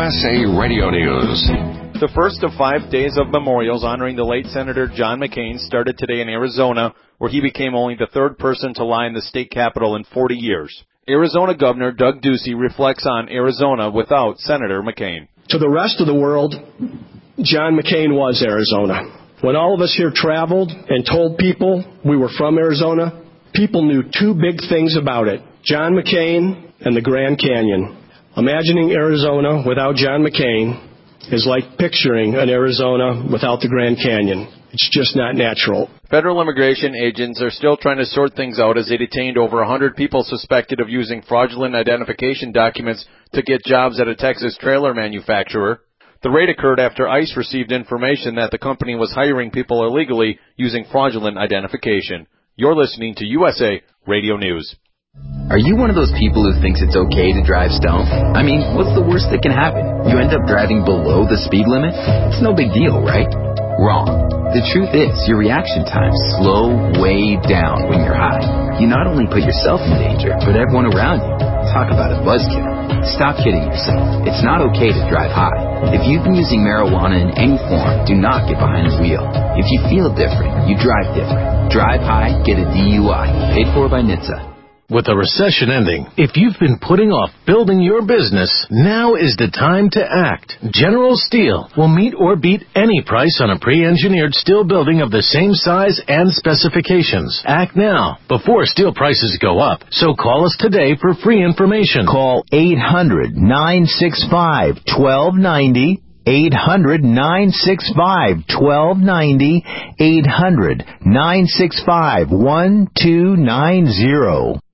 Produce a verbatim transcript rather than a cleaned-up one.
S A Radio News. The first of five days of memorials honoring the late Senator John McCain started today in Arizona, where he became only the third person to lie in the state capitol in forty years. Arizona Governor Doug Ducey reflects on Arizona without Senator McCain. To the rest of the world, John McCain was Arizona. When all of us here traveled and told people we were from Arizona, people knew two big things about it: John McCain and the Grand Canyon. Imagining Arizona without John McCain is like picturing an Arizona without the Grand Canyon. It's just not natural. Federal immigration agents are still trying to sort things out as they detained over one hundred people suspected of using fraudulent identification documents to get jobs at a Texas trailer manufacturer. The raid occurred after ICE received information that the company was hiring people illegally using fraudulent identification. You're listening to U S A Radio News. Are you one of those people who thinks it's okay to drive stoned? I mean, what's the worst that can happen? You end up driving below the speed limit? It's no big deal, right? Wrong. The truth is, your reaction times slow way down when you're high. You not only put yourself in danger, but everyone around you. Talk about a buzzkill. Stop kidding yourself. It's not okay to drive high. If you've been using marijuana in any form, do not get behind the wheel. If you feel different, you drive different. Drive high, get a D U I. Paid for by N H T S A. With the recession ending, if you've been putting off building your business, now is the time to act. General Steel will meet or beat any price on a pre-engineered steel building of the same size and specifications. Act now, before steel prices go up. So call us today for free information. Call eight hundred, nine six five, one two nine zero. eight hundred, nine six five, one two nine zero. eight hundred, nine six five, one two nine zero.